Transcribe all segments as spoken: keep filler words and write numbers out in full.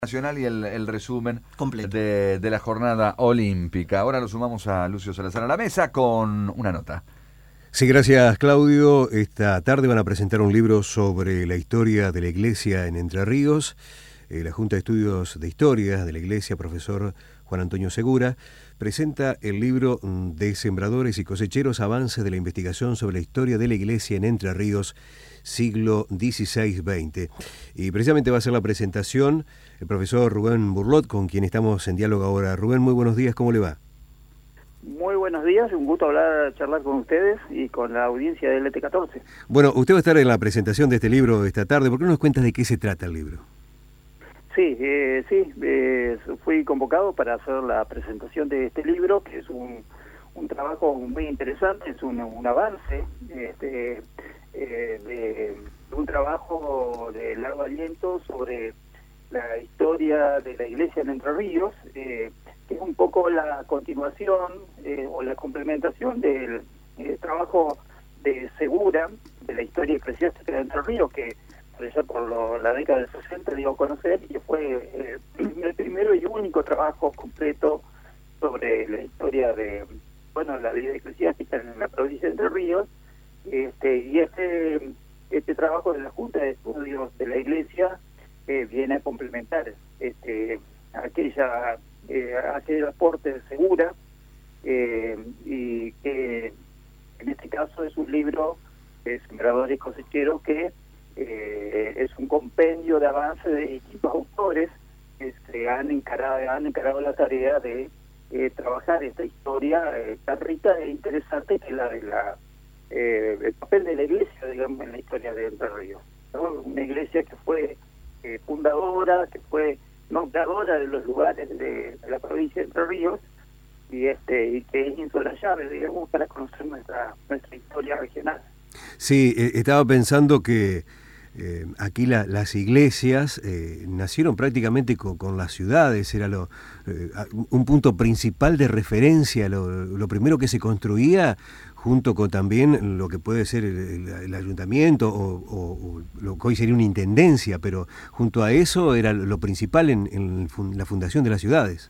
Nacional y el, el resumen completo de, de la jornada olímpica. Ahora lo sumamos a Lucio Salazar a la mesa con una nota. Sí, gracias Claudio. Esta tarde van a presentar un libro sobre la historia de la Iglesia en Entre Ríos. Eh, la Junta de Estudios de Historia de la Iglesia, profesor Juan Antonio Segura, presenta el libro de Sembradores y Cosecheros, avances de la investigación sobre la historia de la Iglesia en Entre Ríos, siglo dieciséis veinte. Y precisamente va a ser la presentación el profesor Rubén Burlot, con quien estamos en diálogo ahora. Rubén, muy buenos días, ¿cómo le va? Muy buenos días, un gusto hablar, charlar con ustedes y con la audiencia del L T catorce. Bueno, usted va a estar en la presentación de este libro esta tarde. ¿Por qué no nos cuentas de qué se trata el libro? Sí, eh, sí, eh, fui convocado para hacer la presentación de este libro, que es un, un trabajo muy interesante, es un, un avance este, eh, de, de un trabajo de largo aliento sobre la historia de la Iglesia en Entre Ríos, eh, que es un poco la continuación eh, o la complementación del eh, trabajo de Segura, de la historia eclesiástica de Entre Ríos, que ya por lo, la década del sesenta dio a conocer, y que fue eh, el primero y único trabajo completo sobre la historia de, bueno, la vida eclesiástica en la provincia de Entre Ríos. Este, y este, este trabajo de la Junta de Estudios de la Iglesia eh, viene a complementar este, aquella, eh, aquel aporte de Segura, eh, y que en este caso es un libro de Sembradores y Cosecheros que Eh, es un compendio de avance de distintos autores que se han encarado, han encarado la tarea de eh, trabajar esta historia eh, tan rica e interesante que la de la eh, el papel de la Iglesia, digamos, en la historia de Entre Ríos, ¿no? Una Iglesia que fue eh, fundadora, que fue nombradora de los lugares de, de la provincia de Entre Ríos, y este y que es insolayable, digamos, para conocer nuestra nuestra historia regional. Sí, eh, estaba pensando que Eh, aquí la, las iglesias eh, nacieron prácticamente con, con las ciudades, era lo, eh, un punto principal de referencia, lo, lo primero que se construía, junto con también lo que puede ser el, el, el ayuntamiento o, o, o lo que hoy sería una intendencia, pero junto a eso era lo principal en, en la fundación de las ciudades.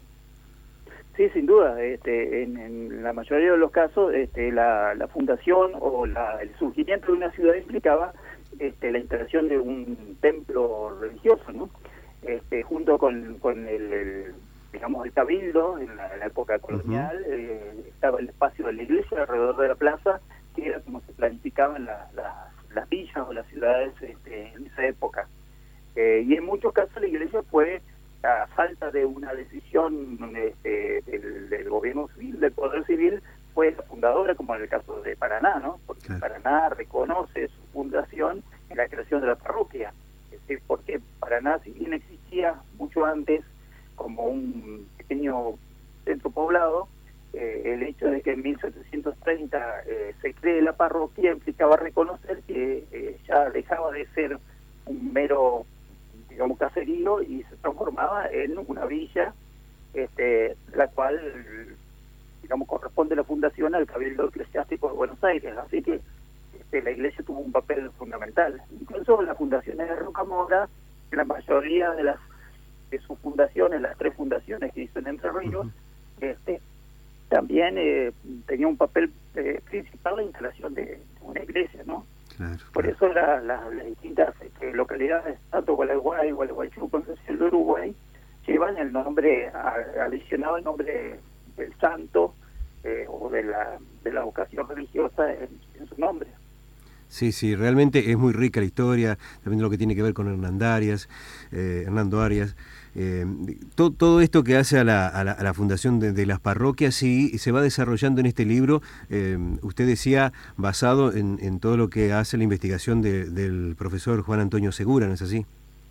Sí, sin duda. Este, en, en la mayoría de los casos, este, la, la fundación o la, el surgimiento de una ciudad implicaba Este, la instalación de un templo religioso, ¿no? Este, junto con, con el, el, digamos, el cabildo, en la, en la época colonial, uh-huh. eh, estaba el espacio de la iglesia alrededor de la plaza, que era como se planificaban la, la, las villas o las ciudades este, en esa época. Eh, y en muchos casos la iglesia fue, a falta de una decisión este, del, del gobierno civil, del poder civil, fue la fundadora, como en el caso de Paraná, ¿no? Porque claro. Paraná reconoce su fundación en la creación de la parroquia. Es decir, porque Paraná, si bien existía mucho antes como un pequeño centro poblado, eh, el hecho de que en mil setecientos treinta eh, se cree la parroquia implicaba reconocer que eh, ya dejaba de ser un mero, digamos, caserío y se transformaba en una villa, este, la cual, digamos, corresponde la fundación al Cabildo Eclesiástico de Buenos Aires, así que este, la iglesia tuvo un papel fundamental. Incluso las fundaciones de Rocamora, la mayoría de las de sus fundaciones, las tres fundaciones que hizo en Entre Ríos, uh-huh. este, también eh, tenía un papel eh, principal la instalación de una iglesia, ¿no? Claro, Por claro. eso la, la, las distintas este, localidades, tanto Gualeguay, Gualeguaychú, Concepción de Uruguay, llevan el nombre, adicionado el nombre del santo eh, o de la de la vocación religiosa en, en su nombre. Sí, sí, realmente es muy rica la historia, también lo que tiene que ver con Hernando Arias, eh, Hernando Arias, eh, todo, todo esto que hace a la, a la, a la fundación de, de las parroquias y se va desarrollando en este libro, eh, usted decía, basado en, en todo lo que hace la investigación de, del profesor Juan Antonio Segura, ¿no es así?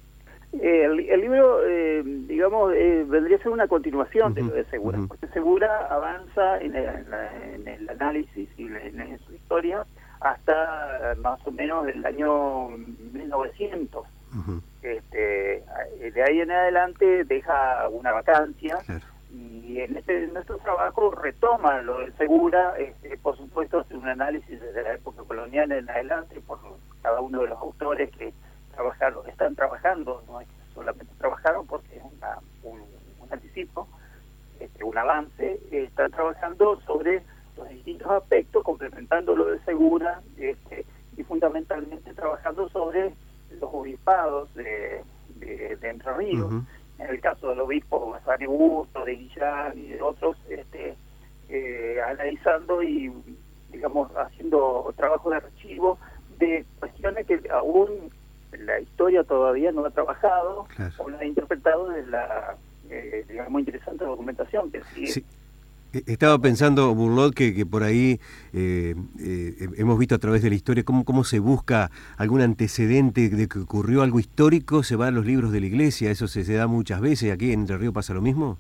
Eh, el, el libro, eh, digamos, eh, vendría a ser una continuación uh-huh, de lo de Segura, uh-huh. porque Segura avanza en el, en la, en el análisis y en, en su historia hasta más o menos el año mil novecientos. Uh-huh. Este, de ahí en adelante deja una vacancia, claro. y en, este, en nuestro trabajo retoma lo de Segura, este, por supuesto hace un análisis desde la época colonial en adelante por cada uno de los autores que trabajaron, están trabajando, no es que solamente trabajaron porque es una, un, un anticipo, este, un avance, eh, están trabajando sobre los distintos aspectos, complementando lo de Segura, este, y fundamentalmente trabajando sobre los obispados de, de, de Entre Ríos. Uh-huh. En el caso del obispo Basari Busto, de Guillán y de otros, este, eh, analizando y, digamos, haciendo trabajo de archivo de cuestiones que aún la historia todavía no ha trabajado, claro, o no ha interpretado de la, eh, digamos, interesante documentación que sigue. Sí. Estaba pensando, Burlot, que, que por ahí eh, eh, hemos visto a través de la historia cómo, cómo se busca algún antecedente de que ocurrió algo histórico, se va a los libros de la iglesia, eso se, se da muchas veces. ¿Aquí en Entre Ríos pasa lo mismo?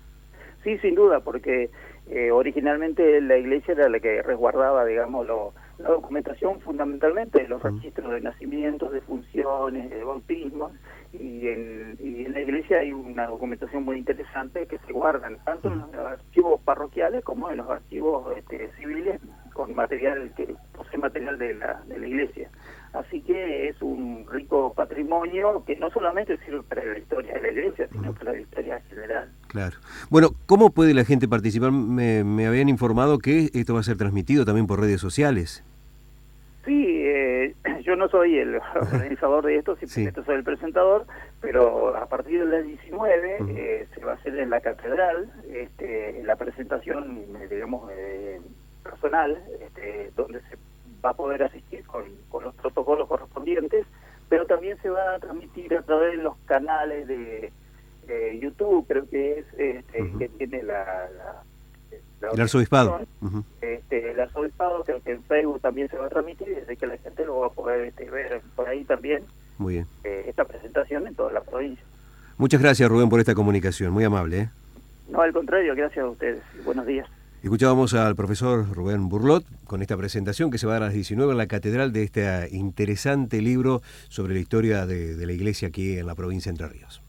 Sí, sin duda, porque eh, originalmente la iglesia era la que resguardaba, digamos, lo, la documentación fundamentalmente, los registros de nacimientos, de funciones, de bautismos, y en, y en la iglesia hay una documentación muy interesante que se guardan tanto en los archivos parroquiales como en los archivos este, civiles con material que posee material de la, de la iglesia. Así que es un rico patrimonio que no solamente sirve para la historia de la iglesia, sino para la historia general. Claro. Bueno, ¿cómo puede la gente participar? Me, me habían informado que esto va a ser transmitido también por redes sociales. Sí, eh, yo no soy el organizador de esto, simplemente sí. soy el presentador, pero a partir de las diecinueve uh-huh. eh, se va a hacer en la catedral este, la presentación, digamos, eh, personal, este, donde se va a poder asistir con, con los protocolos correspondientes, pero también se va a transmitir a través de los canales de eh, YouTube, creo que es este, uh-huh. que tiene la... la La el arzobispado. Uh-huh. Este, el arzobispado, creo que en Facebook también se va a transmitir, desde que la gente lo va a poder este, ver por ahí también. Muy bien. Eh, esta presentación en toda la provincia. Muchas gracias, Rubén, por esta comunicación, muy amable. ¿eh? No, al contrario, gracias a ustedes. Buenos días. Escuchábamos al profesor Rubén Burlot con esta presentación que se va a dar a las diecinueve en la catedral de este interesante libro sobre la historia de, de la iglesia aquí en la provincia de Entre Ríos.